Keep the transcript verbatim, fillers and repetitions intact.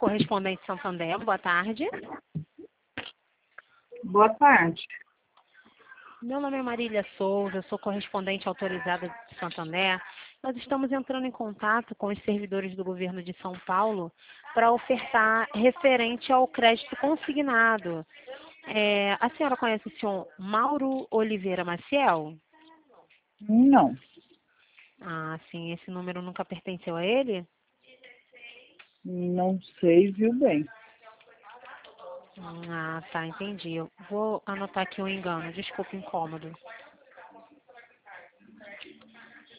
Correspondente Santander, boa tarde. Boa tarde. Meu nome é Marília Souza, eu sou correspondente autorizada de Santander. Nós estamos entrando em contato com os servidores do governo de São Paulo para ofertar referente ao crédito consignado. É, a senhora conhece o senhor Mauro Oliveira Maciel? Não, Ah, sim, esse número nunca pertenceu a ele? não sei, viu bem. Ah, tá, entendi. Eu vou anotar aqui um engano, desculpa o incômodo.